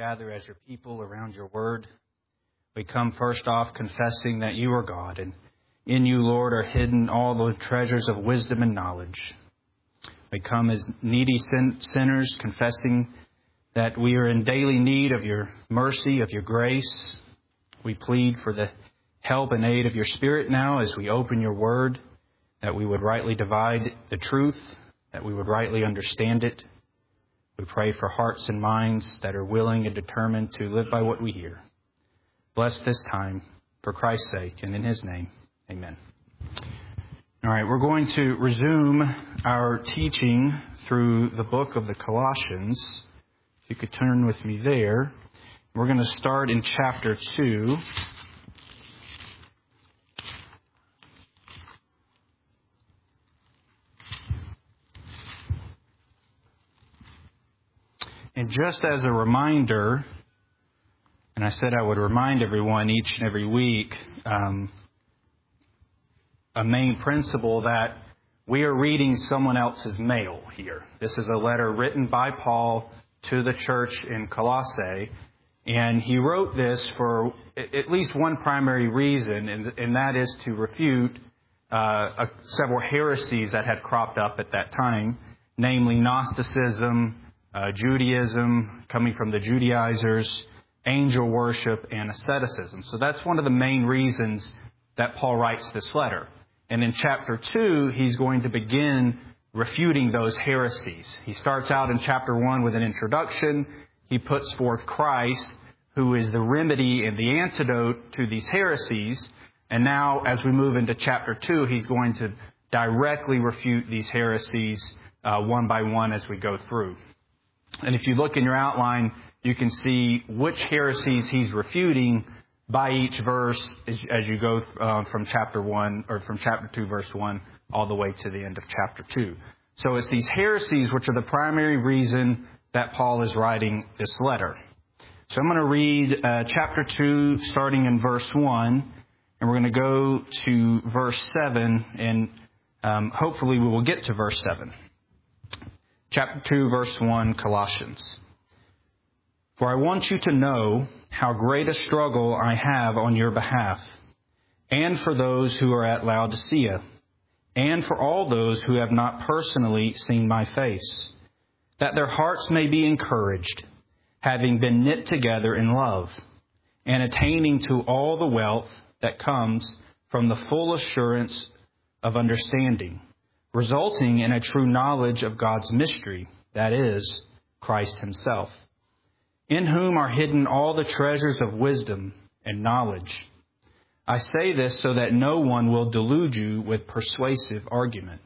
gather as your people around your word. We come first off confessing that you are God, and in you, Lord, are hidden all the treasures of wisdom and knowledge. We come as needy sinners, confessing that we are in daily need of your mercy, of your grace. We plead for the help and aid of your Spirit now as we open your word, that we would rightly divide the truth, that we would rightly understand it. We pray for hearts and minds that are willing and determined to live by what we hear. Bless this time for Christ's sake and in his name. Amen. All right, we're going to resume our teaching through the book of the Colossians. If you could turn with me there. We're going to start in chapter 2. And just as a reminder, and I said I would remind everyone each and every week, a main principle that we are reading someone else's mail here. This is a letter written by Paul to the church in Colossae, and he wrote this for at least one primary reason, and that is to refute several heresies that had cropped up at that time, namely Gnosticism, Judaism, coming from the Judaizers, angel worship, and asceticism. So that's one of the main reasons that Paul writes this letter. And in chapter 2, he's going to begin refuting those heresies. He starts out in chapter 1 with an introduction. He puts forth Christ, who is the remedy and the antidote to these heresies. And now, as we move into chapter 2, he's going to directly refute these heresies one by one as we go through. And if you look in your outline, you can see which heresies he's refuting by each verse as you go from chapter 1 or from chapter 2, verse 1, all the way to the end of chapter 2. So it's these heresies which are the primary reason that Paul is writing this letter. So I'm going to read chapter 2, starting in verse 1, and we're going to go to verse 7, and hopefully we will get to verse 7. Chapter 2, verse 1, Colossians. For I want you to know how great a struggle I have on your behalf, and for those who are at Laodicea, and for all those who have not personally seen my face, that their hearts may be encouraged, having been knit together in love, and attaining to all the wealth that comes from the full assurance of understanding, resulting in a true knowledge of God's mystery, that is, Christ himself, in whom are hidden all the treasures of wisdom and knowledge. I say this so that no one will delude you with persuasive argument.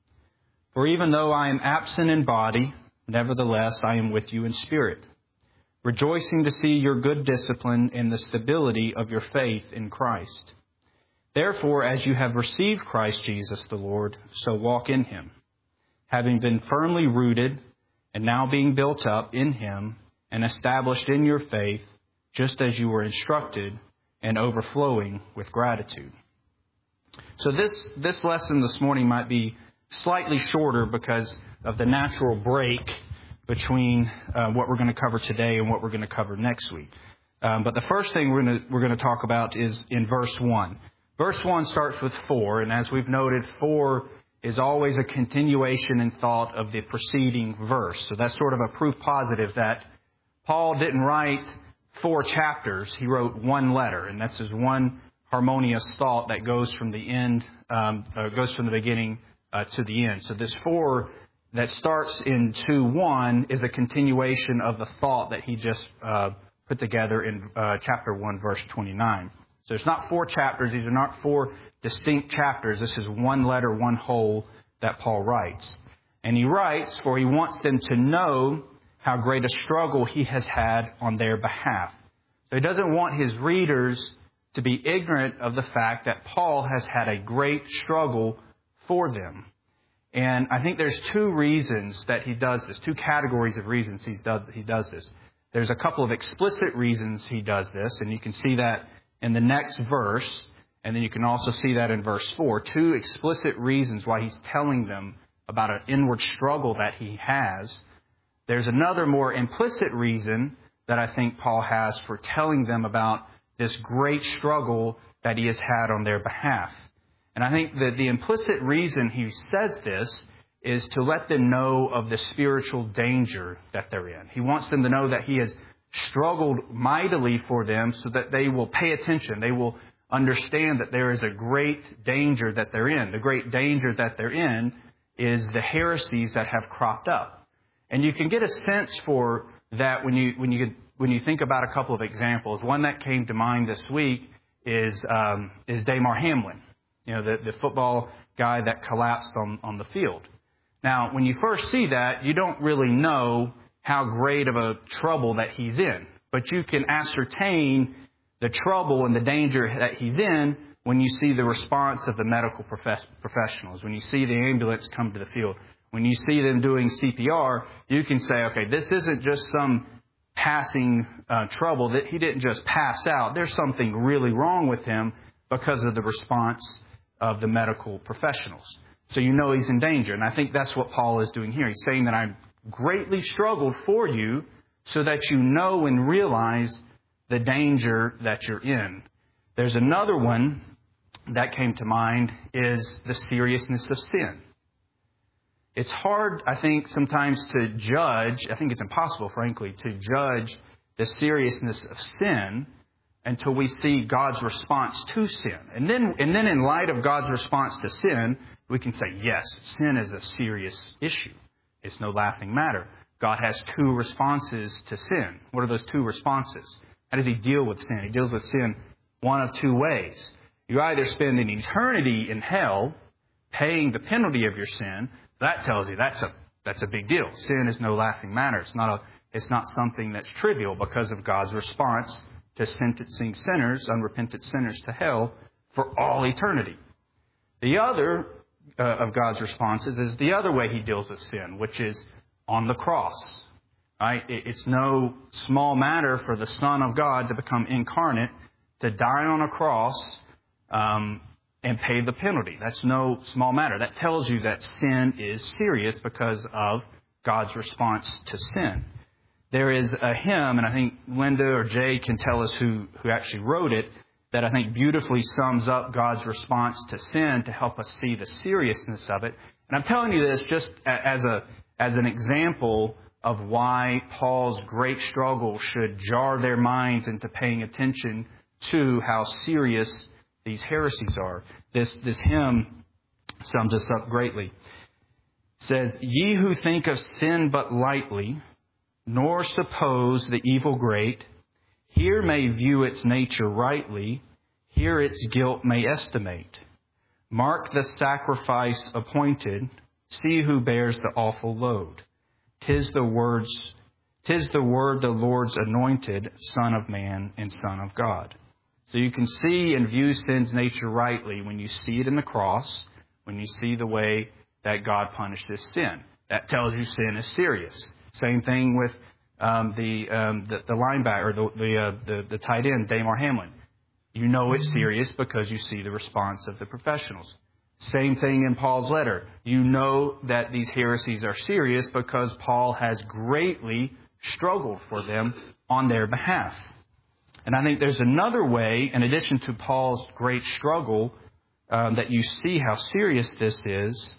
For even though I am absent in body, nevertheless I am with you in spirit, rejoicing to see your good discipline and the stability of your faith in Christ. Therefore, as you have received Christ Jesus the Lord, so walk in him, having been firmly rooted and now being built up in him and established in your faith, just as you were instructed, and overflowing with gratitude. So this lesson this morning might be slightly shorter because of the natural break between what we're going to cover today and what we're going to cover next week. But the first thing we're going to talk about is in verse 1. Verse 1 starts with 4, and as we've noted, 4 is always a continuation in thought of the preceding verse. So that's sort of a proof positive that Paul didn't write 4 chapters. He wrote one letter, and that's his one harmonious thought that goes from the end, goes from the beginning to the end. So this 4 that starts in 2:1 is a continuation of the thought that he just put together in chapter 1, verse 29. So it's not 4 chapters. These are not 4 distinct chapters. This is one letter, one whole that Paul writes. And he writes, for he wants them to know how great a struggle he has had on their behalf. So he doesn't want his readers to be ignorant of the fact that Paul has had a great struggle for them. And I think there's 2 reasons that he does this, 2 categories of reasons he does this. There's a couple of explicit reasons he does this, and you can see that in the next verse, and then you can also see that in verse 4, 2 explicit reasons why he's telling them about an inward struggle that he has. There's another more implicit reason that I think Paul has for telling them about this great struggle that he has had on their behalf. And I think that the implicit reason he says this is to let them know of the spiritual danger that they're in. He wants them to know that he has struggled mightily for them so that they will pay attention. They will understand that there is a great danger that they're in. The great danger that they're in is the heresies that have cropped up. And you can get a sense for that when you think about a couple of examples. One that came to mind this week is Damar Hamlin, the football guy that collapsed on the field. Now, when you first see that, you don't really know how great of a trouble that he's in, but you can ascertain the trouble and the danger that he's in when you see the response of the medical professionals, when you see the ambulance come to the field, when you see them doing CPR, you can say, okay, this isn't just some passing trouble, that he didn't just pass out. There's something really wrong with him because of the response of the medical professionals. So you know he's in danger. And I think that's what Paul is doing here. He's saying that I greatly struggled for you so that you know and realize the danger that you're in. There's another one that came to mind is the seriousness of sin. It's hard, I think, sometimes to judge, I think it's impossible, frankly, to judge the seriousness of sin until we see God's response to sin. And then in light of God's response to sin, we can say, yes, sin is a serious issue. It's no laughing matter. God has two responses to sin. What are those two responses? How does he deal with sin? He deals with sin one of two ways. You either spend an eternity in hell paying the penalty of your sin. That tells you that's a big deal. Sin is no laughing matter. It's not something that's trivial because of God's response to sentencing sinners, unrepentant sinners, to hell for all eternity. The other of God's responses is the other way he deals with sin, which is on the cross. Right? It's no small matter for the Son of God to become incarnate, to die on a cross, and pay the penalty. That's no small matter. That tells you that sin is serious because of God's response to sin. There is a hymn, and I think Linda or Jay can tell us who actually wrote it, that I think beautifully sums up God's response to sin to help us see the seriousness of it. And I'm telling you this just as an example of why Paul's great struggle should jar their minds into paying attention to how serious these heresies are. This hymn sums this up greatly. It says, "Ye who think of sin but lightly, nor suppose the evil great, here may view its nature rightly, here its guilt may estimate. Mark the sacrifice appointed, see who bears the awful load. 'Tis the word the Lord's anointed, Son of Man and Son of God." So you can see and view sin's nature rightly when you see it in the cross, when you see the way that God punishes sin. That tells you sin is serious. Same thing with the linebacker, or the tight end, Damar Hamlin. You know it's serious because you see the response of the professionals. Same thing in Paul's letter. You know that these heresies are serious because Paul has greatly struggled for them on their behalf. And I think there's another way, in addition to Paul's great struggle, that you see how serious this is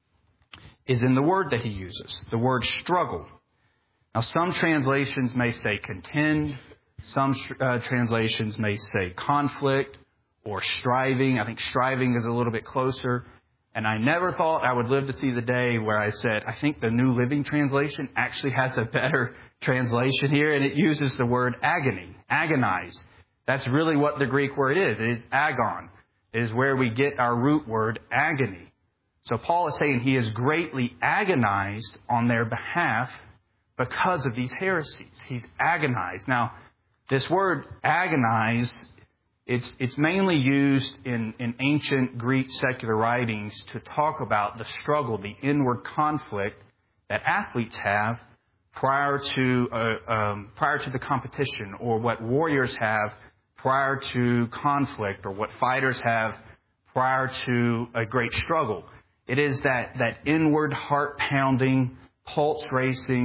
in the word that he uses, the word struggle. Now, some translations may say contend. Some translations may say conflict or striving. I think striving is a little bit closer. And I never thought I would live to see the day where I said, I think the New Living Translation actually has a better translation here, and it uses the word agony, agonize. That's really what the Greek word is. It is agon. It is where we get our root word agony. So Paul is saying he is greatly agonized on their behalf because of these heresies. He's agonized. Now, this word agonize, it's mainly used in ancient Greek secular writings to talk about the struggle, the inward conflict that athletes have prior to the competition, or what warriors have prior to conflict, or what fighters have prior to a great struggle. It is that inward heart-pounding, pulse-racing,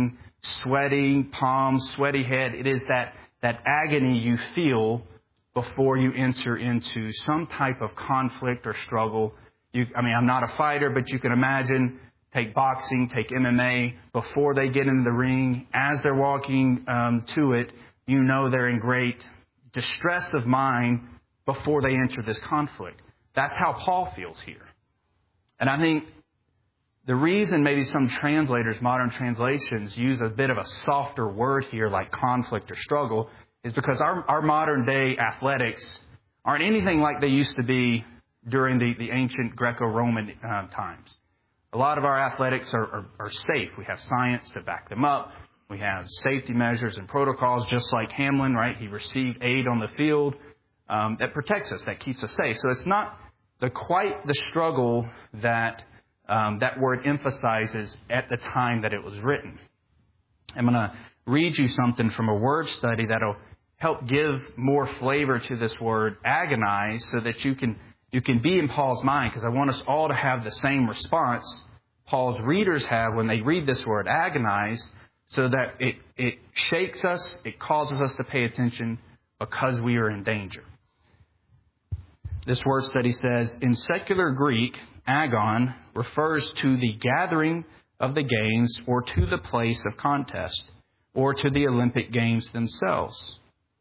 sweating palms, sweaty head. It is that agony you feel before you enter into some type of conflict or struggle. I'm not a fighter, but you can imagine, take boxing, take MMA, before they get into the ring, as they're walking to it, you know they're in great distress of mind before they enter this conflict. That's how Paul feels here. And I think the reason maybe some translators, modern translations, use a bit of a softer word here like conflict or struggle is because our modern day athletics aren't anything like they used to be during the ancient Greco-Roman times. A lot of our athletics are safe. We have science to back them up. We have safety measures and protocols, just like Hamlin, right? He received aid on the field that protects us, that keeps us safe. So it's not quite the struggle that that word emphasizes at the time that it was written. I'm going to read you something from a word study that'll help give more flavor to this word agonize so that you can be in Paul's mind, because I want us all to have the same response Paul's readers have when they read this word agonize, so that it shakes us, it causes us to pay attention because we are in danger. This word study says, in secular Greek, agon refers to the gathering of the games or to the place of contest or to the Olympic Games themselves.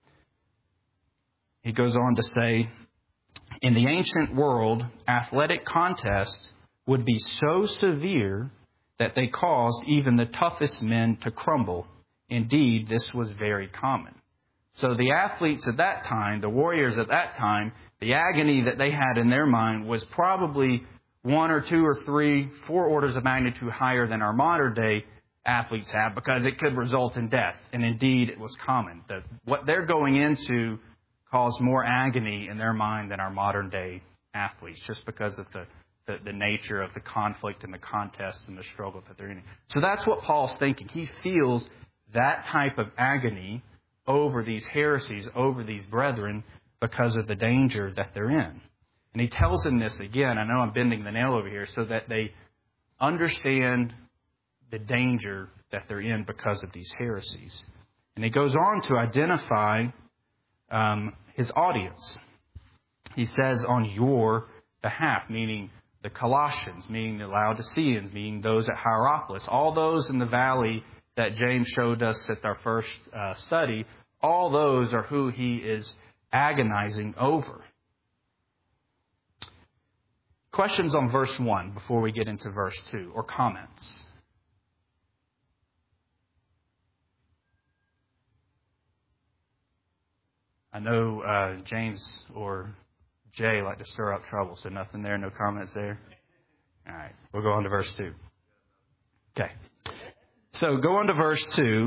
He goes on to say, in the ancient world, athletic contests would be so severe that they caused even the toughest men to crumble. Indeed, this was very common. So the athletes at that time, the warriors at that time, the agony that they had in their mind was probably 1 or 2 or 3, 4 orders of magnitude higher than our modern day athletes have, because it could result in death. And indeed, it was common. What they're going into caused more agony in their mind than our modern day athletes, just because of the nature of the conflict and the contest and the struggle that they're in. So that's what Paul's thinking. He feels that type of agony over these heresies, over these brethren, because of the danger that they're in. And he tells them this again, I know I'm bending the nail over here, so that they understand the danger that they're in because of these heresies. And he goes on to identify his audience. He says, on your behalf, meaning the Colossians, meaning the Laodiceans, meaning those at Hierapolis, all those in the valley that James showed us at our first study, all those are who he is agonizing over. Questions on verse 1 before we get into verse 2, or comments? I know James or Jay like to stir up trouble, so nothing there, no comments there? All right, we'll go on to verse 2. Okay. So go on to verse 2.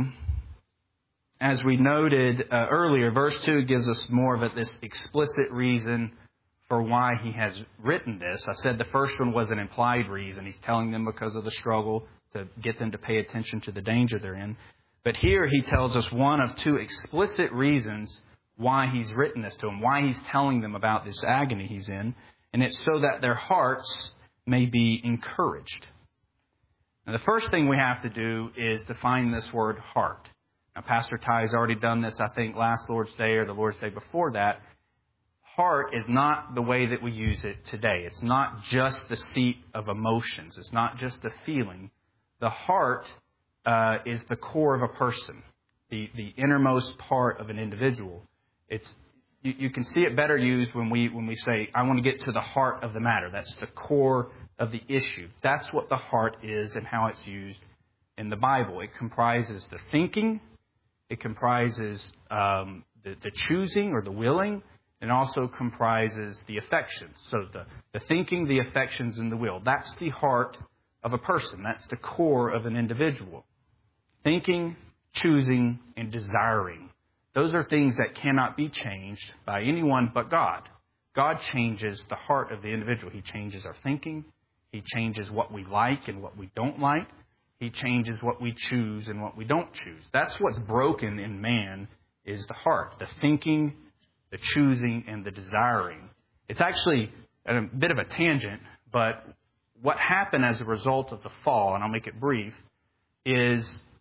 As we noted earlier, verse 2 gives us more of this explicit reason for why he has written this. I said the first one was an implied reason. He's telling them because of the struggle to get them to pay attention to the danger they're in. But here he tells us one of 2 explicit reasons why he's written this to them, why he's telling them about this agony he's in. And it's so that their hearts may be encouraged. Now, the first thing we have to do is define this word heart. Now, Pastor Ty has already done this, I think, last Lord's Day or the Lord's Day before that. Heart is not the way that we use it today. It's not just the seat of emotions. It's not just a feeling. The heart is the core of a person, the innermost part of an individual. You can see it better used when we say, I want to get to the heart of the matter. That's the core of the issue. That's what the heart is and how it's used in the Bible. It comprises the thinking. It comprises the choosing or the willing. And also comprises the affections. So the thinking, the affections, and the will. That's the heart of a person. That's the core of an individual. Thinking, choosing, and desiring. Those are things that cannot be changed by anyone but God. God changes the heart of the individual. He changes our thinking. He changes what we like and what we don't like. He changes what we choose and what we don't choose. That's what's broken in man, is the heart. The thinking, the choosing, and the desiring. It's actually a bit of a tangent, but what happened as a result of the fall, and I'll make it brief, is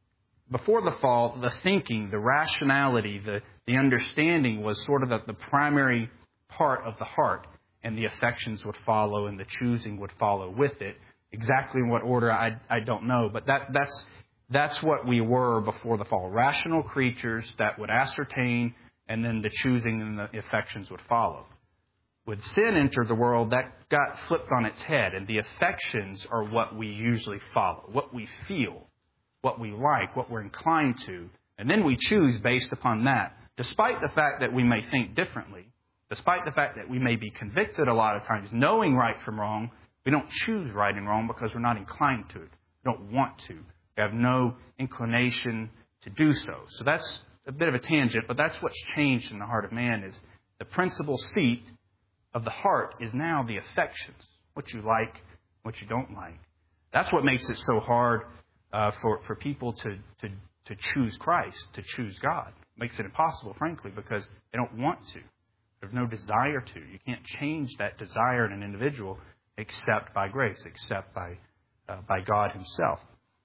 before the fall, the thinking, the rationality, the understanding was sort of the primary part of the heart, and the affections would follow, and the choosing would follow with it. Exactly in what order, I don't know, but that's what we were before the fall. Rational creatures that would ascertain, and then the choosing and the affections would follow. When sin entered the world, that got flipped on its head, and the affections are what we usually follow, what we feel, what we like, what we're inclined to, and then we choose based upon that, despite the fact that we may think differently, despite the fact that we may be convicted a lot of times, knowing right from wrong. We don't choose right and wrong because we're not inclined to it. We don't want to. We have no inclination to do so. So that's a bit of a tangent, but that's what's changed in the heart of man, is the principal seat of the heart is now the affections, what you like, what you don't like. That's what makes it so hard for people to choose Christ, to choose God. It makes it impossible, frankly, because they don't want to. There's no desire to. You can't change that desire in an individual except by grace, except by God Himself.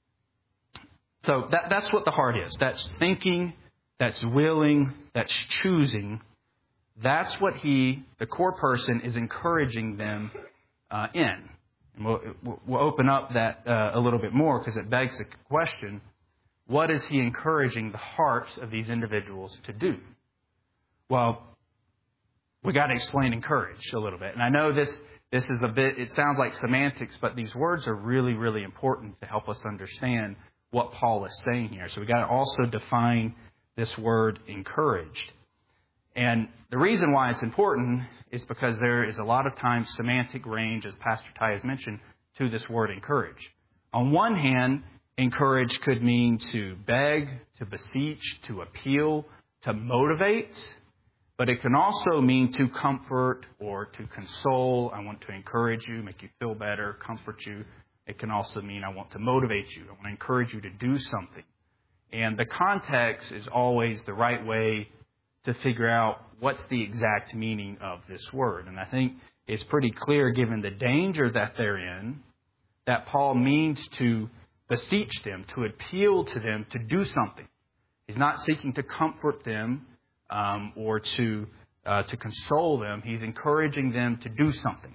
So that's what the heart is. That's thinking, that's willing, that's choosing. That's what the core person, is encouraging them in. And we'll open up that a little bit more, because it begs the question, what is he encouraging the hearts of these individuals to do? Well, we got to explain encourage a little bit. And I know this is a bit, it sounds like semantics, but these words are really, really important to help us understand what Paul is saying here. So we got to also define this word encouraged. And the reason why it's important is because there is a lot of times semantic range, as Pastor Ty has mentioned, to this word encourage. On one hand, encourage could mean to beg, to beseech, to appeal, to motivate. But it can also mean to comfort or to console. I want to encourage you, make you feel better, comfort you. It can also mean I want to motivate you. I want to encourage you to do something. And the context is always the right way to figure out what's the exact meaning of this word. And I think it's pretty clear, given the danger that they're in, that Paul means to beseech them, to appeal to them to do something. He's not seeking to comfort them or to console them. He's encouraging them to do something.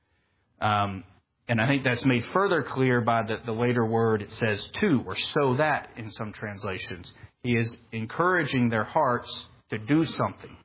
And I think that's made further clear by the later word. It says to, or so that in some translations. He is encouraging their hearts to do something.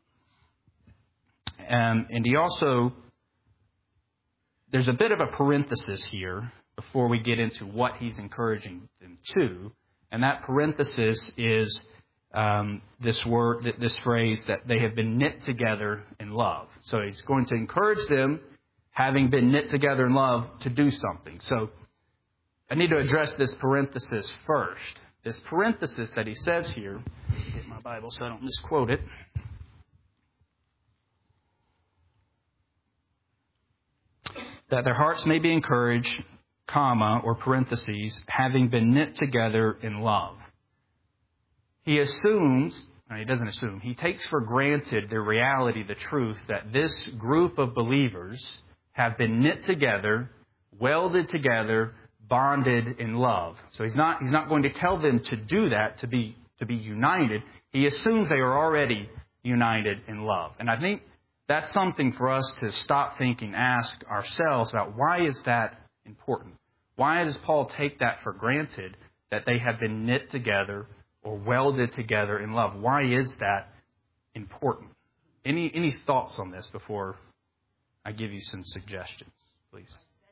And he also, there's a bit of a parenthesis here before we get into what he's encouraging them to. And that parenthesis is this word, this phrase, that they have been knit together in love. So he's going to encourage them, having been knit together in love, to do something. So I need to address this parenthesis first. This parenthesis that he says here, get my Bible so I don't misquote it. That their hearts may be encouraged, comma, or parentheses, having been knit together in love. He assumes, he doesn't assume, he takes for granted the reality, the truth, that this group of believers have been knit together, welded together, bonded in love. So he's not going to tell them to do that, to be united. He assumes they are already united in love. And I think that's something for us to stop thinking, ask ourselves about, why is that important? Why does Paul take that for granted, that they have been knit together or welded together in love? Why is that important? Any thoughts on this before I give you some suggestions, please?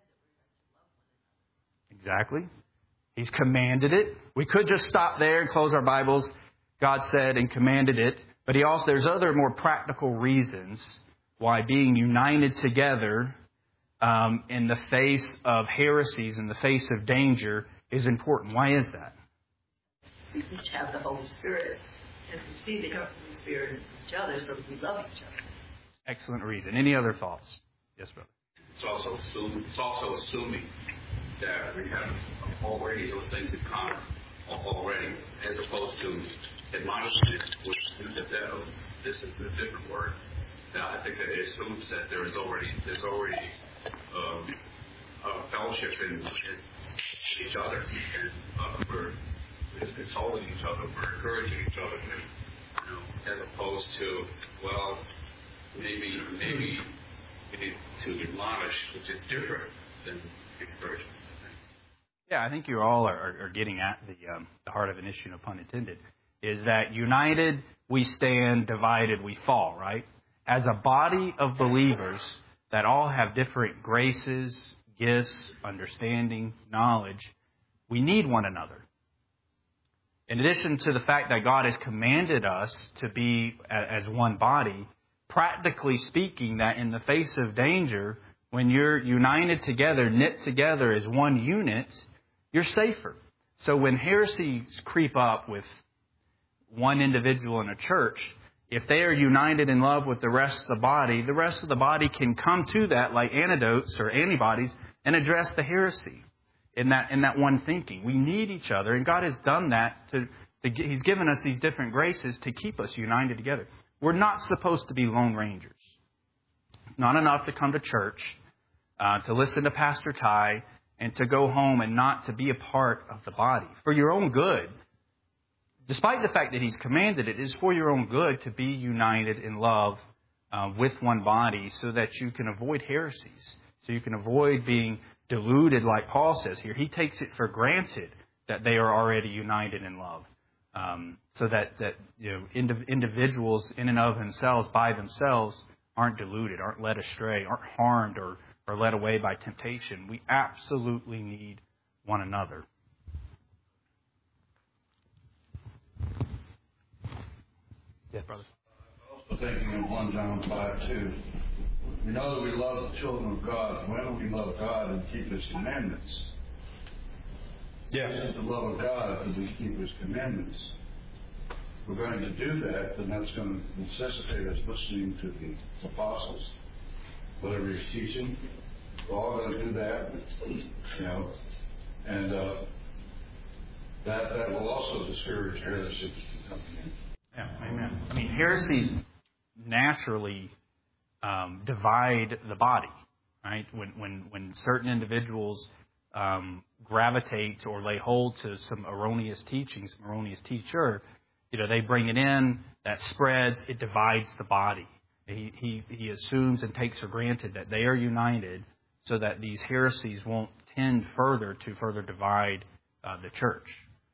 Exactly. He's commanded it. We could just stop there and close our Bibles. God said and commanded it. But there's other more practical reasons why being united together in the face of heresies, in the face of danger, is important. Why is that? We each have the Holy Spirit, and we see the Holy Spirit in each other, so we love each other. Excellent reason. Any other thoughts? Yes, brother. It's also assuming that we have already those things in common already, as opposed to admonishing it, which this is a different word. Now, I think that it assumes that there's already fellowship in each other, and we're consoling each other, we're encouraging each other, as opposed to, well, maybe we need to admonish, which is different than encouragement. Yeah, I think you all are getting at the heart of an issue, no pun intended, is that united we stand, divided we fall, right? As a body of believers that all have different graces, gifts, understanding, knowledge, we need one another. In addition to the fact that God has commanded us to be as one body, practically speaking, that in the face of danger, when you're united together, knit together as one unit, you're safer. So when heresies creep up with one individual in a church, if they are united in love with the rest of the body can come to that like antidotes or antibodies and address the heresy in that one thinking. We need each other, and God has done that. He's given us these different graces to keep us united together. We're not supposed to be lone rangers. It's not enough to come to church, to listen to Pastor Ty, and to go home and not to be a part of the body. For your own good, despite the fact that He's commanded it, is for your own good to be united in love with one body so that you can avoid heresies, so you can avoid being deluded like Paul says here. He takes it for granted that they are already united in love. So that individuals in and of themselves, by themselves, aren't deluded, aren't led astray, aren't harmed or led away by temptation. We absolutely need one another. Yes, brother. Also thinking of 1 John 5:2. We know that we love the children of God when we love God and keep His commandments. Yes, it's the love of God that we keep His commandments. If we're going to do that, then that's going to necessitate us listening to the apostles. Whatever He's teaching, we're all going to do that, and that will also discourage heresy from coming in. Yeah, amen. I mean, heresies naturally divide the body, right? When certain individuals gravitate or lay hold to some erroneous teaching, some erroneous teacher, they bring it in, that spreads, it divides the body. He assumes and takes for granted that they are united so that these heresies won't tend further to further divide the church.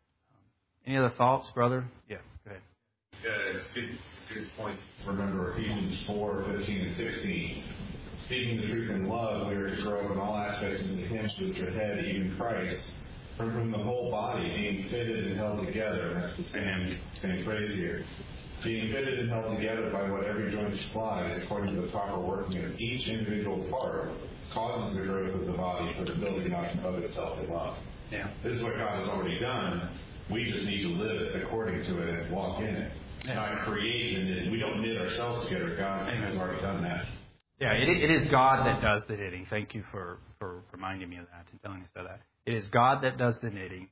Any other thoughts, brother? Yeah, go ahead. Yeah, it's a good point. Remember Ephesians 4:15 and 16. Speaking the truth in love, we are to grow in all aspects into Him who is the head, even Christ, from whom the whole body, being fitted and held together, and that's the same phrase here, being fitted and held together by what every joint supplies, according to the proper working of each individual part, causes the growth of the body for the building up of itself in love. Yeah. This is what God has already done. We just need to live it according to it and walk in it. Not create and knit. We don't knit ourselves together. God has already done that. Yeah, it is God that does the knitting. Thank you for reminding me of that and telling us about that. It is God that does the knitting.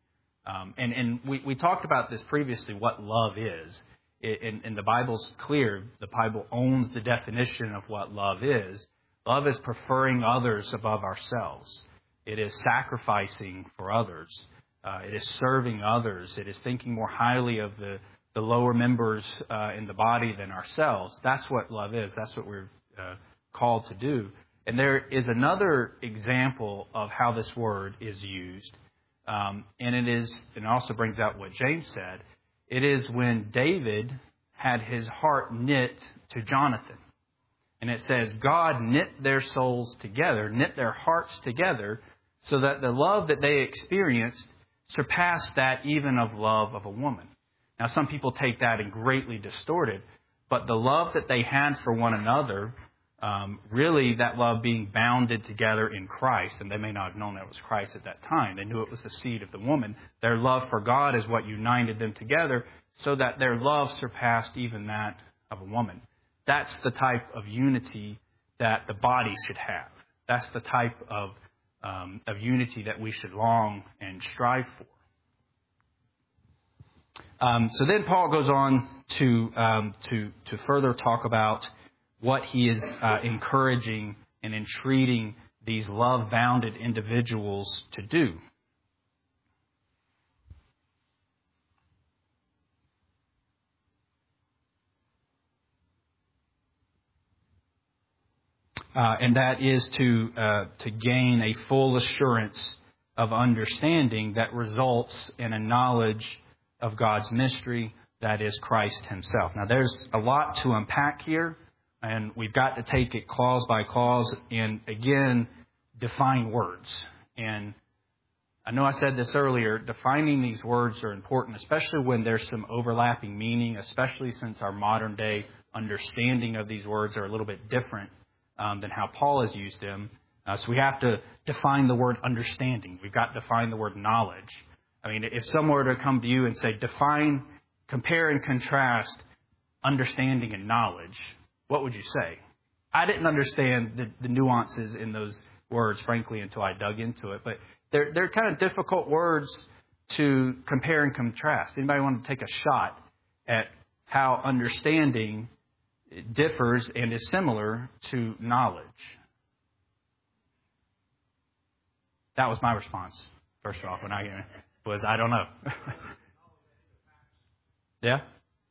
And we talked about this previously, what love is. And the Bible's clear. The Bible owns the definition of what love is. Love is preferring others above ourselves. It is sacrificing for others. It is serving others. It is thinking more highly of the lower members in the body than ourselves. That's what love is. That's what we're called to do. And there is another example of how this word is used. And it also brings out what James said. It is when David had his heart knit to Jonathan. And it says, God knit their souls together, knit their hearts together, so that the love that they experienced surpassed that even of love of a woman. Now, some people take that and greatly distort it, but the love that they had for one another, really that love being bounded together in Christ, and they may not have known that it was Christ at that time. They knew it was the seed of the woman. Their love for God is what united them together so that their love surpassed even that of a woman. That's the type of unity that the body should have. That's the type of unity that we should long and strive for. So then Paul goes on to further talk about what he is encouraging and entreating these love-bounded individuals to do. and that is to gain a full assurance of understanding that results in a knowledge of God's mystery, that is Christ himself. Now, there's a lot to unpack here, and we've got to take it clause by clause and, again, define words. And I know I said this earlier, defining these words are important, especially when there's some overlapping meaning, especially since our modern day understanding of these words are a little bit different than how Paul has used them. So we have to define the word understanding. We've got to define the word knowledge. I mean, if someone were to come to you and say, compare and contrast understanding and knowledge, what would you say? I didn't understand the nuances in those words, frankly, until I dug into it. But they're kind of difficult words to compare and contrast. Anybody want to take a shot at how understanding differs and is similar to knowledge? That was my response, first off, when I don't know. Yeah?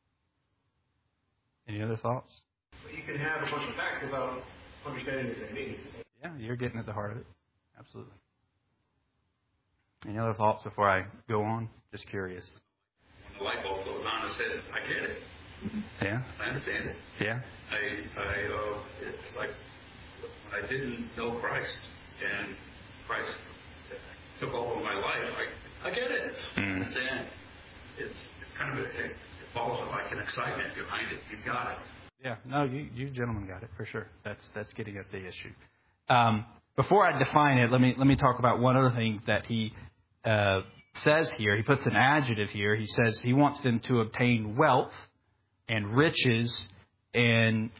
Any other thoughts? You can have a bunch of facts without understanding what they mean. Yeah, you're getting at the heart of it. Absolutely. Any other thoughts before I go on? Just curious. When the light bulb goes on, it says, I get it. Yeah? I understand it. Yeah? It's like when I didn't know Christ and Christ took over my life, I get it. I understand. It's kind of it follows like an excitement behind it. You got it. Yeah, no, you gentlemen got it for sure. That's getting at the issue. Before I define it, let me talk about one other thing that he says here. He puts an adjective here. He says he wants them to obtain wealth and riches and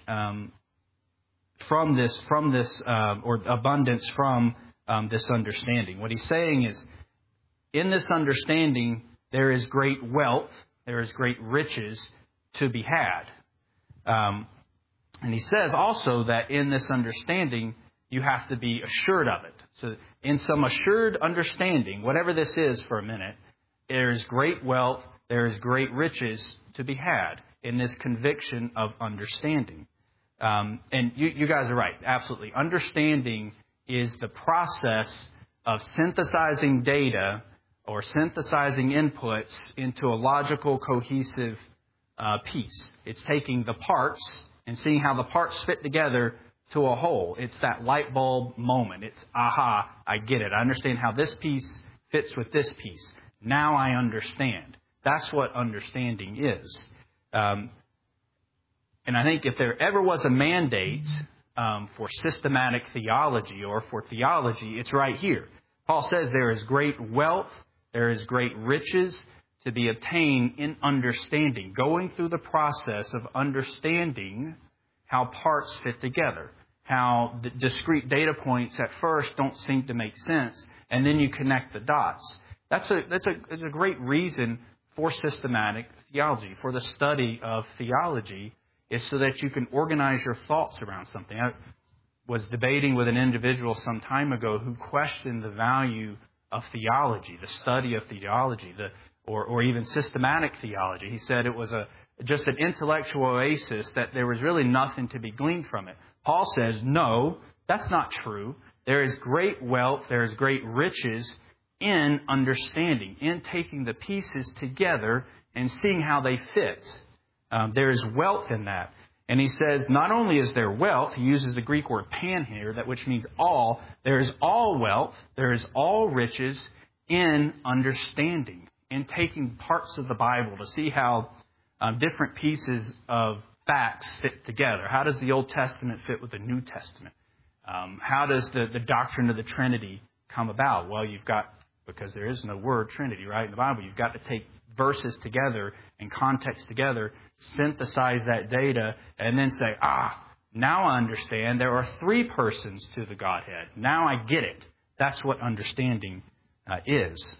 from this or abundance from this understanding. What he's saying is, in this understanding, there is great wealth, there is great riches to be had. And he says also that in this understanding, you have to be assured of it. So in some assured understanding, whatever this is for a minute, there is great wealth, there is great riches to be had in this conviction of understanding. And you guys are right, absolutely. Understanding is the process of synthesizing data or synthesizing inputs into a logical, cohesive piece. It's taking the parts and seeing how the parts fit together to a whole. It's that light bulb moment. It's, aha, I get it. I understand how this piece fits with this piece. Now I understand. That's what understanding is. And I think if there ever was a mandate for systematic theology or for theology, it's right here. Paul says there is great wealth, there is great riches to be obtained in understanding, going through the process of understanding how parts fit together, how the discrete data points at first don't seem to make sense, and then you connect the dots. That's a great reason for systematic theology, for the study of theology, is so that you can organize your thoughts around something. I was debating with an individual some time ago who questioned the value of theology, the study of theology, or even systematic theology. He said it was just an intellectual oasis, that there was really nothing to be gleaned from it. Paul says, no, that's not true. There is great wealth, there is great riches in understanding, in taking the pieces together and seeing how they fit. There is wealth in that. And he says, not only is there wealth, he uses the Greek word pan here, which means all. There is all wealth, there is all riches in understanding, in taking parts of the Bible to see how different pieces of facts fit together. How does the Old Testament fit with the New Testament? How does the doctrine of the Trinity come about? Well, because there is no word Trinity, right, in the Bible, you've got to take verses together and context together, synthesize that data, and then say, now I understand there are three persons to the Godhead. Now I get it. That's what understanding is.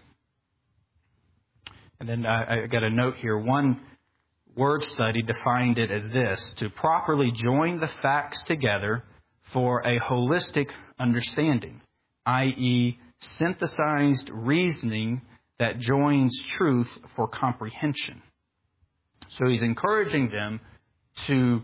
And then I got a note here. One word study defined it as this: to properly join the facts together for a holistic understanding, i.e., synthesized reasoning that joins truth for comprehension. So he's encouraging them to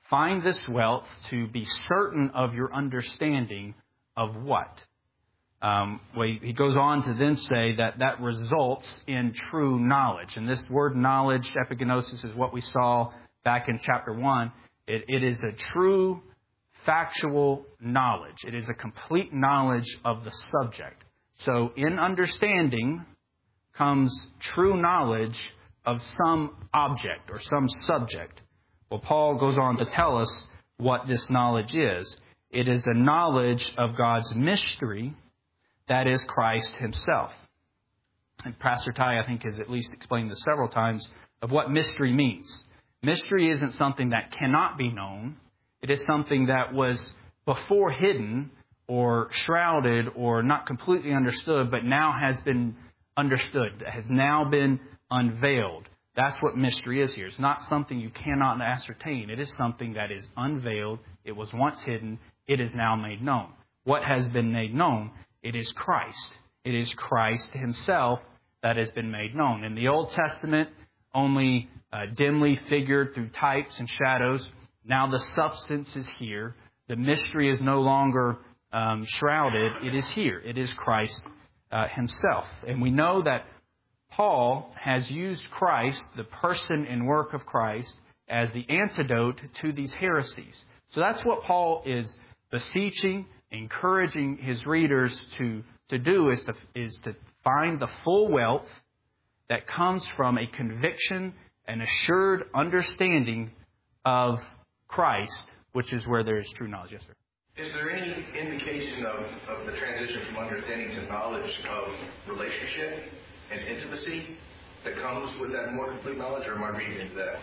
find this wealth to be certain of your understanding of what? He goes on to then say that results in true knowledge. And this word knowledge, epigenosis, is what we saw back in chapter 1. It is a true factual knowledge. It is a complete knowledge of the subject. So in understanding comes true knowledge of some object or some subject. Well, Paul goes on to tell us what this knowledge is. It is a knowledge of God's mystery, that is Christ himself. And Pastor Ty, I think, has at least explained this several times of what mystery means. Mystery isn't something that cannot be known. It is something that was before hidden or shrouded or not completely understood, but now has been understood, has now been unveiled. That's what mystery is here. It's not something you cannot ascertain. It is something that is unveiled. It was once hidden. It is now made known. What has been made known? It is Christ. It is Christ himself that has been made known. In the Old Testament, only dimly figured through types and shadows. Now the substance is here. The mystery is no longer shrouded. It is here. It is Christ himself. And we know that Paul has used Christ, the person and work of Christ, as the antidote to these heresies. So that's what Paul is beseeching, encouraging his readers to do, is to find the full wealth that comes from a conviction and assured understanding of Christ, which is where there is true knowledge. Yes, sir. Is there any indication of the transition from understanding to knowledge of relationship and intimacy that comes with that more complete knowledge, or am I reading into that?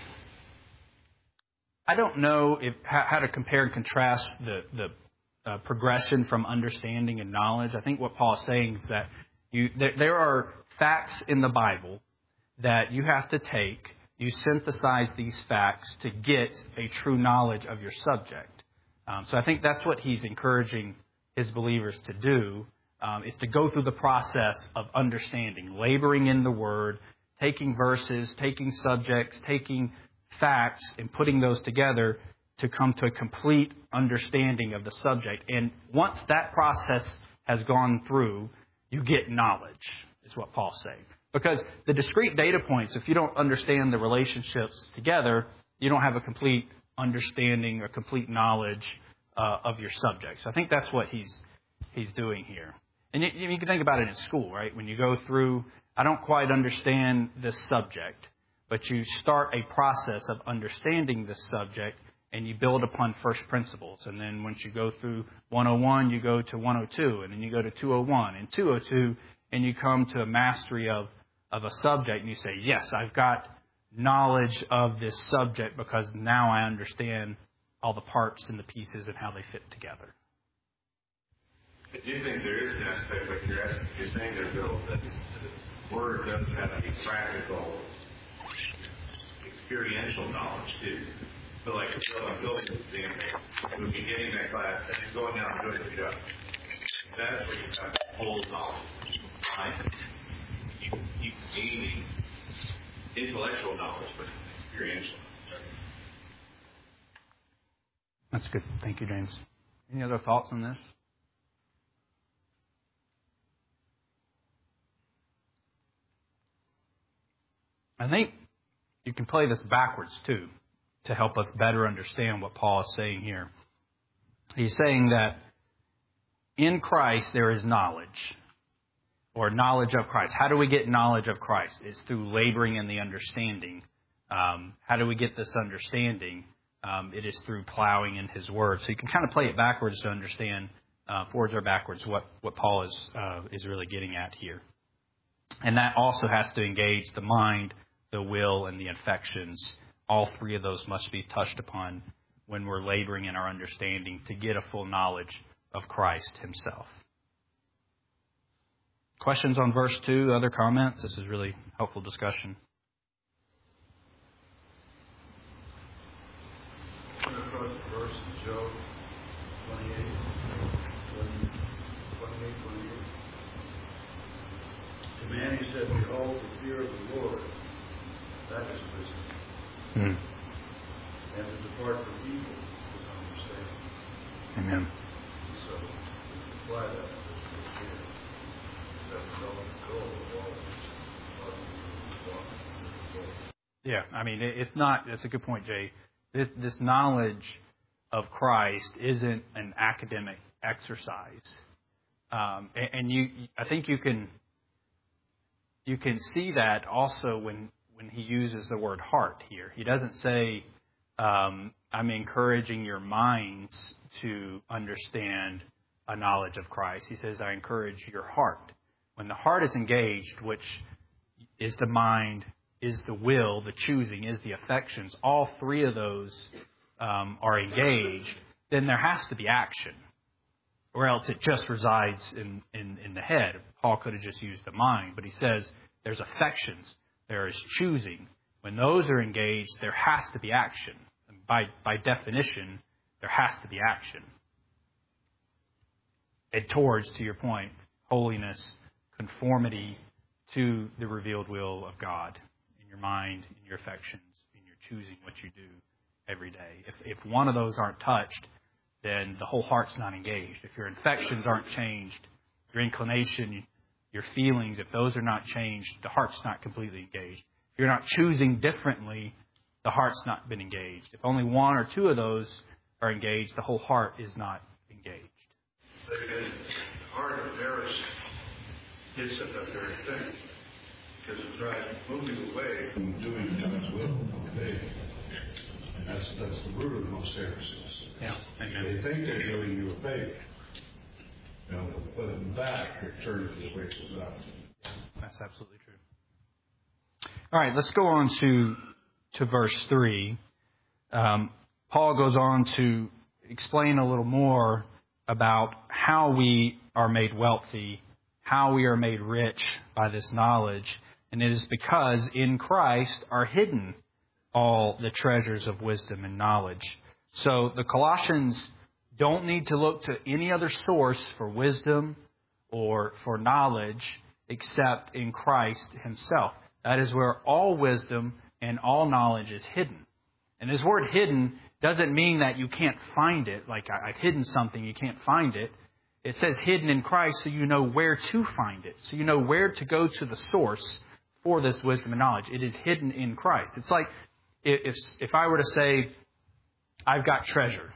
I don't know how to compare and contrast the progression from understanding and knowledge. I think what Paul is saying is that there are facts in the Bible that you have to take. You synthesize these facts to get a true knowledge of your subject. So I think that's what he's encouraging his believers to do, is to go through the process of understanding, laboring in the Word, taking verses, taking subjects, taking facts, and putting those together to come to a complete understanding of the subject. And once that process has gone through, you get knowledge, is what Paul's saying. Because the discrete data points, if you don't understand the relationships together, you don't have a complete understanding or complete knowledge of your subject. So I think that's what he's doing here. And you can think about it in school, right? When you go through, I don't quite understand this subject, but you start a process of understanding this subject, and you build upon first principles. And then once you go through 101, you go to 102, and then you go to 201 and 202, and you come to a mastery of a subject, and you say, yes, I've got knowledge of this subject because now I understand all the parts and the pieces and how they fit together. I do think there is an aspect, like you're saying there, Bill, that the Word does have a practical, experiential knowledge too. So like I'm building an example, we'll be getting that class and then going out and doing the job. That's where you have whole knowledge, right? You keep gaining intellectual knowledge, but experiential. That's good. Thank you, James. Any other thoughts on this? I think you can play this backwards, too, to help us better understand what Paul is saying here. He's saying that in Christ there is knowledge, or knowledge of Christ. How do we get knowledge of Christ? It's through laboring in the understanding. How do we get this understanding? It is through plowing in His Word. So you can kind of play it backwards to understand, forwards or backwards, what Paul is really getting at here. And that also has to engage the mind, the will, and the affections. All three of those must be touched upon when we're laboring in our understanding to get a full knowledge of Christ Himself. Questions on verse 2? Other comments? This is really helpful discussion. Verse Job 28. To man he said, behold, the fear of the Lord, that is wisdom. And to depart from evil with understanding. Amen. So, apply that to this here. That's the goal of all this. Yeah, I mean, it's not. That's a good point, Jay. This knowledge of Christ isn't an academic exercise, and I think you can see that also when he uses the word heart here. He doesn't say, "I'm encouraging your minds to understand a knowledge of Christ." He says, "I encourage your heart." When the heart is engaged, which is the mind, is the will, the choosing, is the affections, all three of those are engaged, then there has to be action. Or else it just resides in the head. Paul could have just used the mind, but he says there's affections, there is choosing. When those are engaged, there has to be action. And by definition, there has to be action. And towards, to your point, holiness, conformity to the revealed will of God. Your mind, in your affections, in your choosing what you do every day. If one of those aren't touched, then the whole heart's not engaged. If your affections aren't changed, your inclination, your feelings, if those are not changed, the heart's not completely engaged. If you're not choosing differently, the heart's not been engaged. If only one or two of those are engaged, the whole heart is not engaged. The heart of Pharisee gets at that very thing. Because it drives moving away from doing God's will of faith. And that's the root of most heresies. Yeah. Amen. They think they're doing you a favor. But in fact, they're turning to the ways of God. That's absolutely true. All right, let's go on to verse 3. Paul goes on to explain a little more about how we are made wealthy, how we are made rich by this knowledge. And it is because in Christ are hidden all the treasures of wisdom and knowledge. So the Colossians don't need to look to any other source for wisdom or for knowledge except in Christ himself. That is where all wisdom and all knowledge is hidden. And this word hidden doesn't mean that you can't find it. Like I've hidden something, you can't find it. It says hidden in Christ so you know where to find it. So you know where to go to the source for this wisdom and knowledge. It is hidden in Christ. It's like if I were to say, I've got treasure.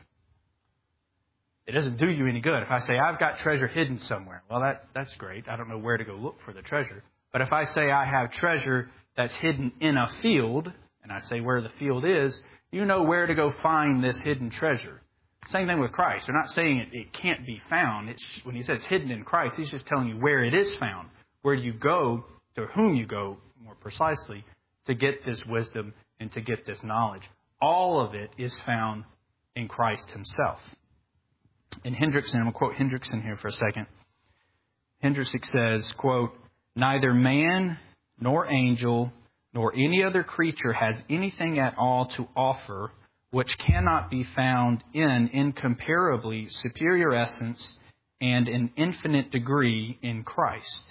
It doesn't do you any good. If I say, I've got treasure hidden somewhere, well, that's great. I don't know where to go look for the treasure. But if I say I have treasure that's hidden in a field, and I say where the field is, you know where to go find this hidden treasure. Same thing with Christ. They're not saying it can't be found. When he says hidden in Christ, he's just telling you where it is found. Where you go, to whom you go, more precisely, to get this wisdom and to get this knowledge. All of it is found in Christ himself. In Hendrickson, I'm going to quote Hendrickson here for a second. Hendrickson says, quote, "Neither man nor angel nor any other creature has anything at all to offer which cannot be found in incomparably superior essence and an infinite degree in Christ."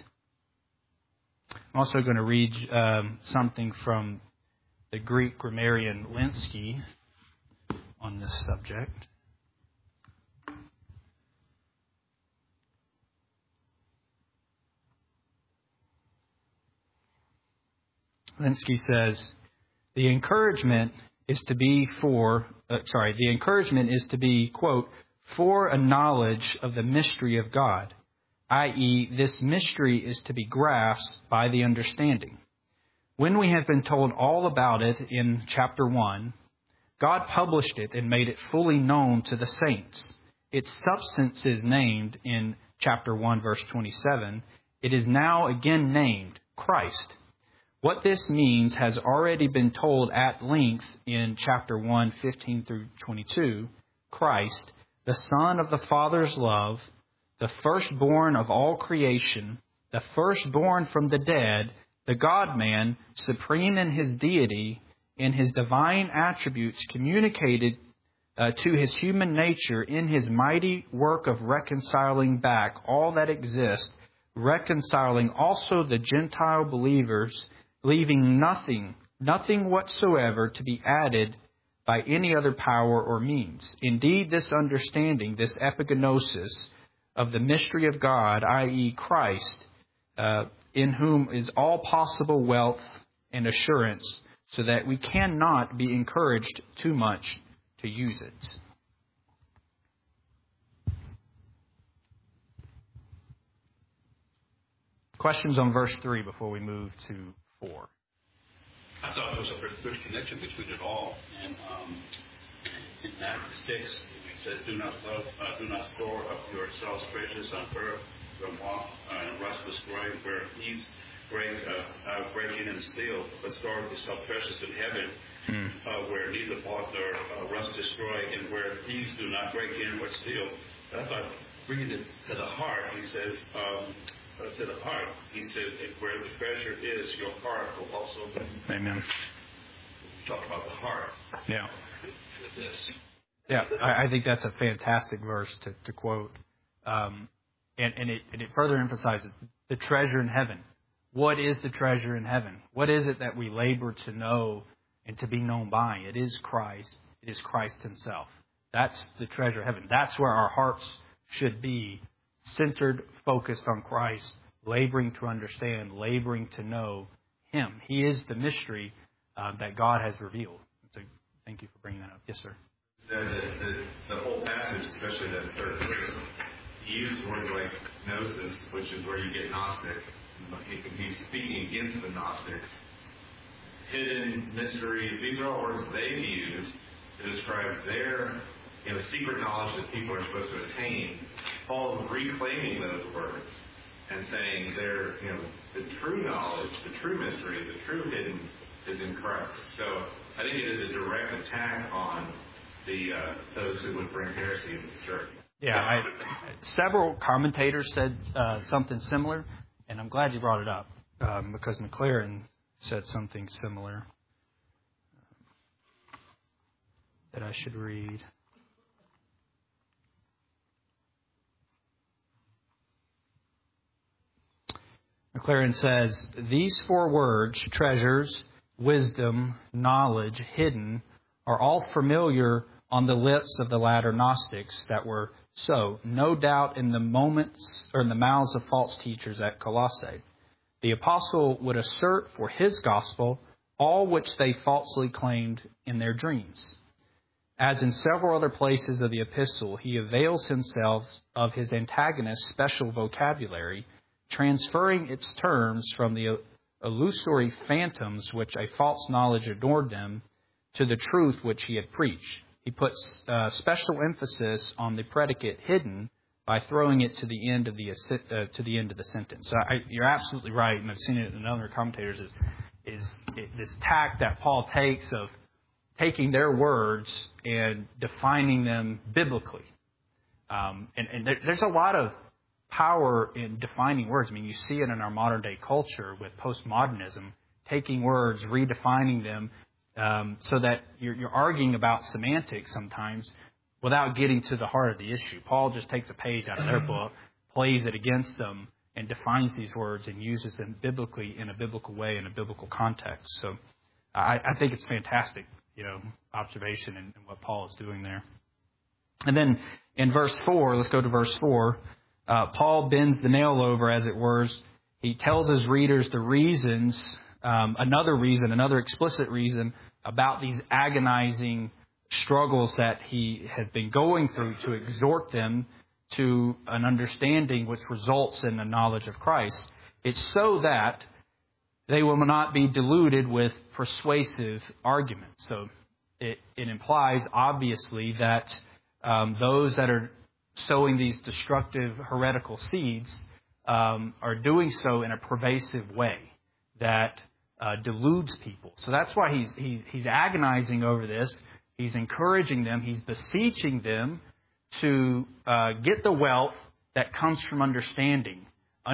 I'm also going to read something from the Greek grammarian Linsky on this subject. Linsky says, the encouragement is to be, quote, for a knowledge of the mystery of God, i.e., this mystery is to be grasped by the understanding. When we have been told all about it in chapter 1, God published it and made it fully known to the saints. Its substance is named in chapter 1, verse 27. It is now again named Christ. What this means has already been told at length in chapter 1, 15 through 22. Christ, the Son of the Father's love, the firstborn of all creation, the firstborn from the dead, the God-man, supreme in his deity, in his divine attributes communicated to his human nature in his mighty work of reconciling back all that exists, reconciling also the Gentile believers, leaving nothing whatsoever to be added by any other power or means. Indeed, this understanding, this epignosis of the mystery of God, i.e. Christ, in whom is all possible wealth and assurance, so that we cannot be encouraged too much to use it. Questions on verse 3 before we move to 4? I thought there was a very good connection between it all. And in Acts 6, it says, "Do not store up yourselves treasures on earth, where moth and rust destroy, where thieves break in and steal, but store yourself treasures in heaven, where neither moth nor rust destroy, and where thieves do not break in or steal." But I thought, bringing it to the heart, he says, where the treasure is, your heart will also be. Amen. Talk about the heart. Yeah. With this. Yeah, I think that's a fantastic verse to quote. And it further emphasizes the treasure in heaven. What is the treasure in heaven? What is it that we labor to know and to be known by? It is Christ. It is Christ himself. That's the treasure of heaven. That's where our hearts should be, centered, focused on Christ, laboring to understand, laboring to know him. He is the mystery that God has revealed. So thank you for bringing that up. Yes, sir. The whole passage, especially that third verse, he used words like gnosis, which is where you get Gnostic. He's speaking against the Gnostics. Hidden mysteries, these are all words they've used to describe their secret knowledge that people are supposed to attain. Paul is reclaiming those words and saying the true knowledge, the true mystery, the true hidden is in Christ. So I think it is a direct attack on those who would bring heresy into the church. Yeah, several commentators said something similar, and I'm glad you brought it up because McLaren said something similar that I should read. McLaren says, these four words, treasures, wisdom, knowledge, hidden, are all familiar on the lips of the latter Gnostics that were so, no doubt, in the mouths of false teachers at Colossae. The apostle would assert for his gospel all which they falsely claimed in their dreams. As in several other places of the epistle, he avails himself of his antagonist's special vocabulary, transferring its terms from the illusory phantoms which a false knowledge adored them to the truth which he had preached. He puts special emphasis on the predicate hidden by throwing it to the end of the sentence. So you're absolutely right, and I've seen it in other commentators. Is this tack that Paul takes of taking their words and defining them biblically, and there's a lot of power in defining words. I mean, you see it in our modern day culture with postmodernism, taking words, redefining them, so that you're arguing about semantics sometimes without getting to the heart of the issue. Paul just takes a page out of their book, plays it against them, and defines these words and uses them biblically in a biblical way, in a biblical context. So I think it's fantastic, observation and what Paul is doing there. And then in verse 4, let's go to verse 4. Paul bends the nail over, as it were. He tells his readers the reasons, another explicit reason about these agonizing struggles that he has been going through to exhort them to an understanding which results in the knowledge of Christ. It's so that they will not be deluded with persuasive arguments. So it implies, obviously, that those that are sowing these destructive heretical seeds are doing so in a pervasive way that deludes people. So that's why he's agonizing over this. He's encouraging them. He's beseeching them to get the wealth that comes from understanding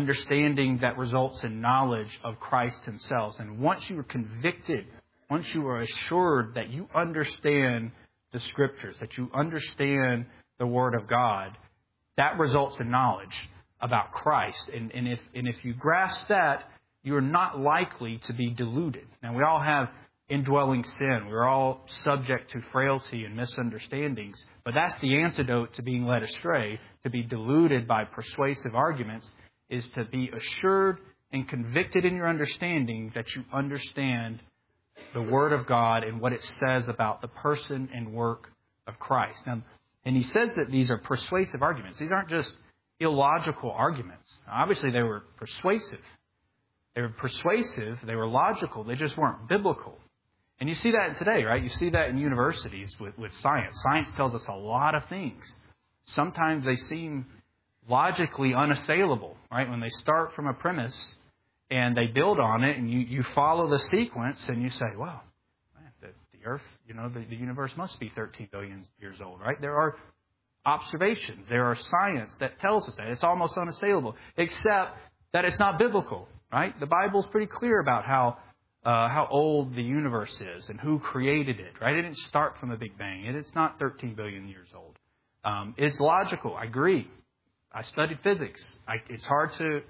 that results in knowledge of Christ himself. And once you are convicted, once you are assured that you understand the Scriptures, that you understand the Word of God, that results in knowledge about Christ. And if you grasp that, you're not likely to be deluded. Now, we all have indwelling sin. We're all subject to frailty and misunderstandings. But that's the antidote to being led astray, to be deluded by persuasive arguments, is to be assured and convicted in your understanding that you understand the Word of God and what it says about the person and work of Christ. Now, and he says that these are persuasive arguments. These aren't just illogical arguments. Now, obviously, they were persuasive. They were persuasive. They were logical. They just weren't biblical. And you see that today, right? You see that in universities with science. Science tells us a lot of things. Sometimes they seem logically unassailable, right? When they start from a premise and they build on it, and you follow the sequence, and you say, "Wow, man, the Earth, the universe must be 13 billion years old," right? There are observations, there are science that tells us that it's almost unassailable, except that it's not biblical, right? The Bible's pretty clear about how old the universe is and who created it, right? It didn't start from the Big Bang. It's not 13 billion years old. It's logical. I agree. I studied physics. It's hard to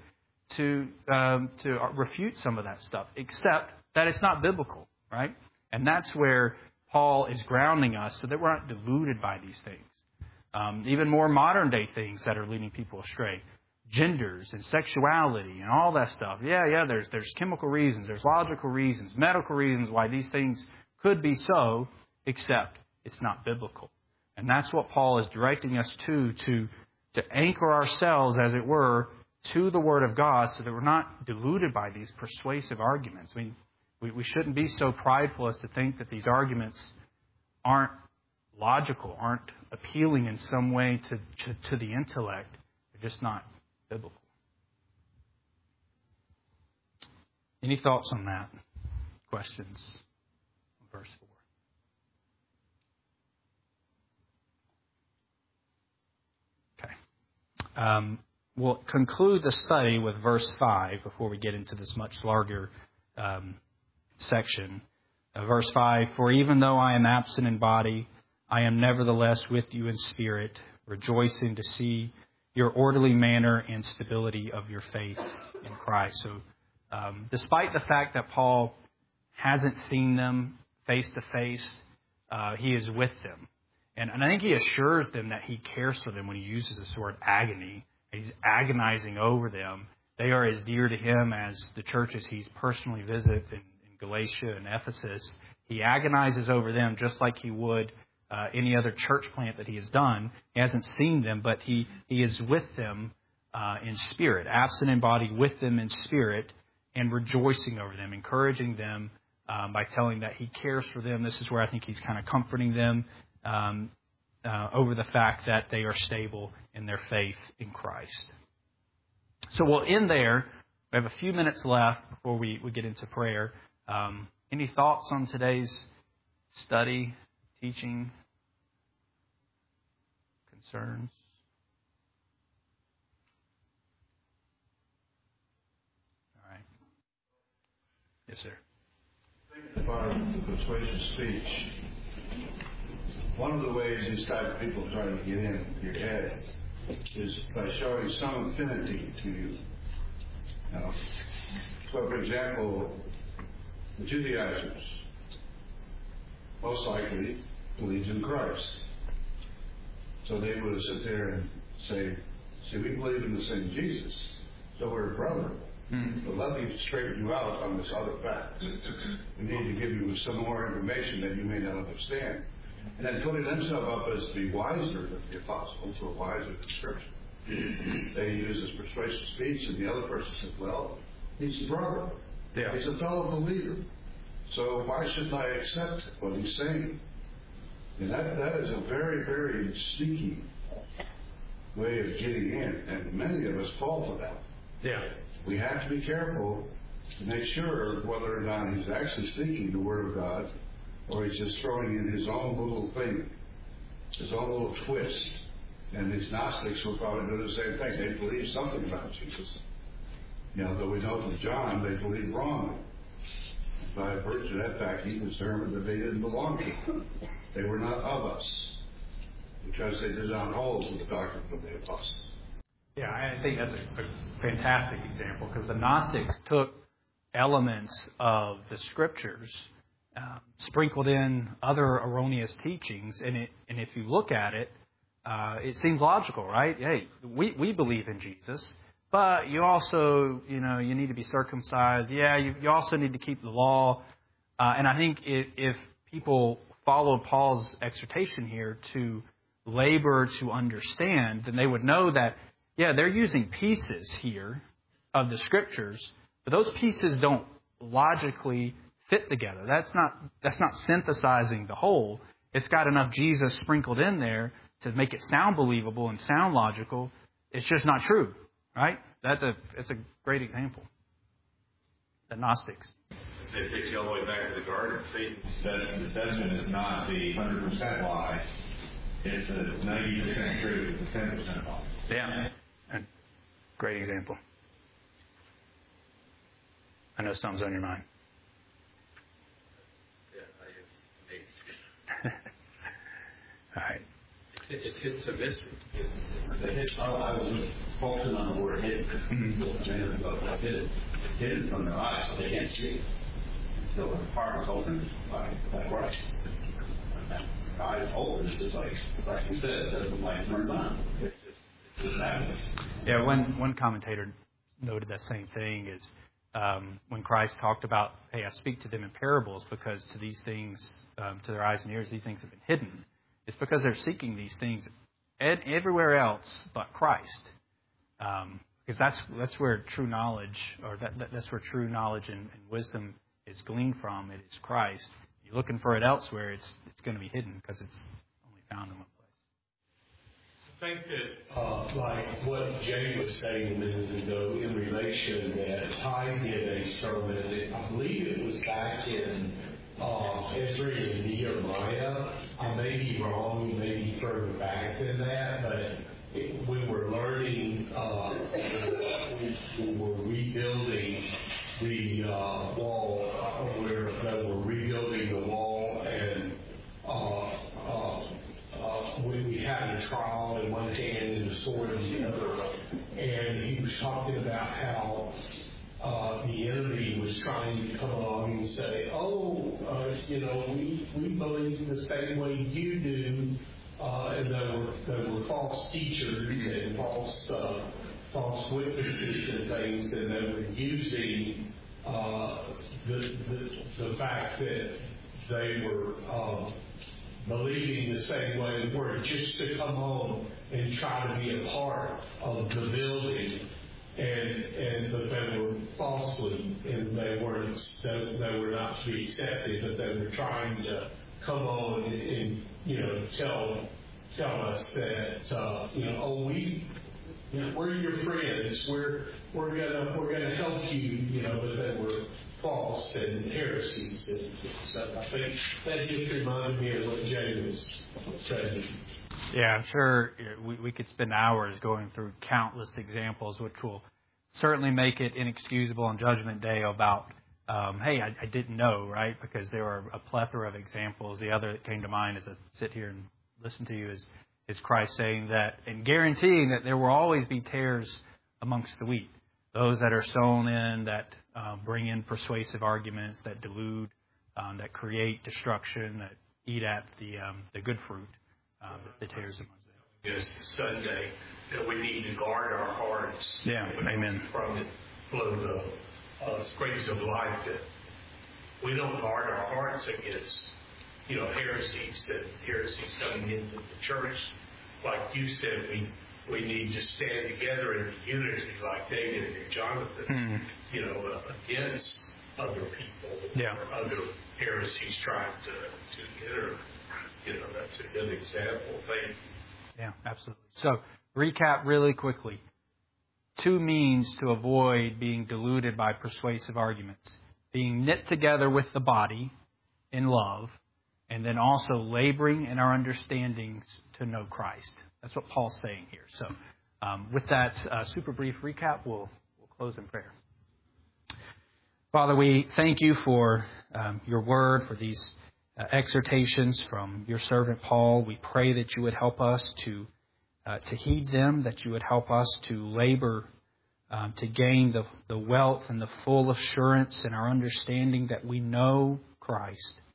refute some of that stuff, except that it's not biblical, right? And that's where Paul is grounding us so that we're not deluded by these things. Even more modern day things that are leading people astray. Genders and sexuality and all that stuff. Yeah, there's chemical reasons, there's logical reasons, medical reasons why these things could be so, except it's not biblical. And that's what Paul is directing us to anchor ourselves, as it were, to the Word of God so that we're not deluded by these persuasive arguments. I mean, we shouldn't be so prideful as to think that these arguments aren't logical, aren't appealing in some way to the intellect. They're just not biblical. Any thoughts on that? Questions? Verse 4. Okay. We'll conclude the study with verse 5 before we get into this much larger section. Verse 5, "For even though I am absent in body, I am nevertheless with you in spirit, rejoicing to see your orderly manner and stability of your faith in Christ." So despite the fact that Paul hasn't seen them face to face, he is with them. And I think he assures them that he cares for them when he uses this word agony. He's agonizing over them. They are as dear to him as the churches he's personally visited in Galatia and Ephesus. He agonizes over them just like he would any other church plant that he has done. He hasn't seen them, but he is with them in spirit, absent in body, with them in spirit, and rejoicing over them, encouraging them by telling that he cares for them. This is where I think he's kind of comforting them over the fact that they are stable in their faith in Christ. So we'll end there. We have a few minutes left before we get into prayer. Any thoughts on today's study, teaching, concerns? All right. Yes, sir. About the persuasive speech, one of the ways these type of people try to get in your head is by showing some affinity to you. So, for example, the Judaizers most likely believed in Christ. So they would sit there and say, "See, we believe in the same Jesus, so we're a brother. But let me straighten you out on this other fact. We need to give you some more information that you may not understand." And then putting themselves up as to be wiser than the apostles or wiser than Scripture. They use this persuasive speech, and the other person says, "Well, he's a brother. Yeah. He's a fellow believer. So why shouldn't I accept what he's saying?" And that is a very, very sneaky way of getting in, and many of us fall for that. Yeah. We have to be careful to make sure whether or not he's actually speaking the Word of God, or he's just throwing in his own little thing, his own little twist. And these Gnostics will probably do the same thing. They believe something about Jesus. Though we know from John they believe wrongly. By virtue of that fact, he determined that they didn't belong to him. They were not of us, because they did not hold to the doctrine of the apostles. Yeah, I think that's a fantastic example, because the Gnostics took elements of the Scriptures sprinkled in other erroneous teachings. And if you look at it, it seems logical, right? Hey, we believe in Jesus, but you also, you need to be circumcised. Yeah, you also need to keep the law. And I think if people follow Paul's exhortation here to labor to understand, then they would know that, yeah, they're using pieces here of the Scriptures, but those pieces don't logically fit together. That's not synthesizing the whole. It's got enough Jesus sprinkled in there to make it sound believable and sound logical. It's just not true, right? It's a great example. The Gnostics. It takes you all the way back to the garden. Satan's deception is not the 100% lie. It's the 90% truth, it's the 10% lie. Yeah. Great example. I know something's on your mind. Yeah, All right. it's a mystery. I was just focusing on the word hidden. It's hidden from their eyes, so they can't see it. So the heart was open by Christ. The eyes open, it's just like you said, the light turns on. It's just fabulous. Yeah, one commentator noted that same thing is when Christ talked about, hey, I speak to them in parables because to these things, to their eyes and ears, these things have been hidden. It's because they're seeking these things everywhere else but Christ. Because that's where true knowledge, or that's where true knowledge and wisdom is gleaned from. It is Christ. You're looking for it elsewhere, it's going to be hidden because it's only found in one place. I think that, like what Jay was saying a minute ago in relation that Ty did a sermon, I believe it was back in Ezra and Nehemiah. I may be wrong, maybe further back than that, but we were learning, we were rebuilding the wall, they were rebuilding the wall, and we had a trowel in one hand and a sword in the other, and he was talking about how the enemy was trying to come along and say, we believe the same way you do, and there were false teachers and false witnesses and things, and they were using the fact that they were believing the same way we were, just to come on and try to be a part of the building, but they were falsely, and they were not to be accepted, but they were trying to come on and tell us that we're your friends, we're gonna help you, but they were false and heresies. And so I think that just reminded me of what Jay was saying. Yeah, I'm sure we could spend hours going through countless examples, which will certainly make it inexcusable on Judgment Day about, hey, I didn't know, right? Because there are a plethora of examples. The other that came to mind as I sit here and listen to you is Christ saying that and guaranteeing that there will always be tares amongst the wheat. Those that are sown in, that bring in persuasive arguments, that delude, that create destruction, that eat at the good fruit, the tares among them. It's Sunday that we need to guard our hearts. Yeah, amen. From the flow of springs of life, that we don't guard our hearts against, heresies coming into the church. Like you said, we need to stand together in unity, like David and Jonathan, against other people or other heresies trying to enter. That's a good example. Yeah, absolutely. So, recap really quickly. 2 means to avoid being deluded by persuasive arguments. Being knit together with the body in love, and then also laboring in our understandings to know Christ. That's what Paul's saying here. So, with that super brief recap, we'll close in prayer. Father, we thank you for your word, for these exhortations from your servant Paul. We pray that you would help us to heed them, that you would help us to labor to gain the wealth and the full assurance in our understanding that we know Christ.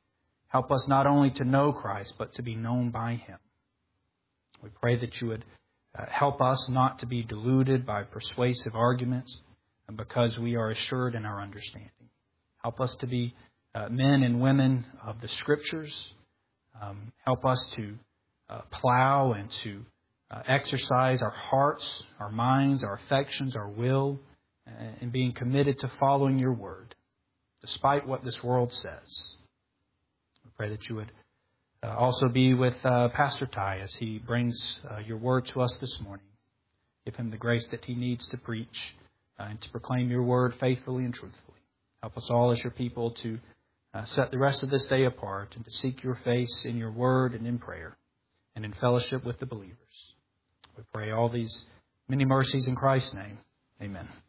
Help us not only to know Christ, but to be known by Him. We pray that you would help us not to be deluded by persuasive arguments, and because we are assured in our understanding. Help us to be men and women of the Scriptures. Help us to plow and to exercise our hearts, our minds, our affections, our will, in being committed to following your word, despite what this world says. We pray that you would also be with Pastor Ty as he brings your word to us this morning. Give him the grace that he needs to preach and to proclaim your word faithfully and truthfully. Help us all as your people to set the rest of this day apart and to seek your face in your word and in prayer and in fellowship with the believers. We pray all these many mercies in Christ's name. Amen.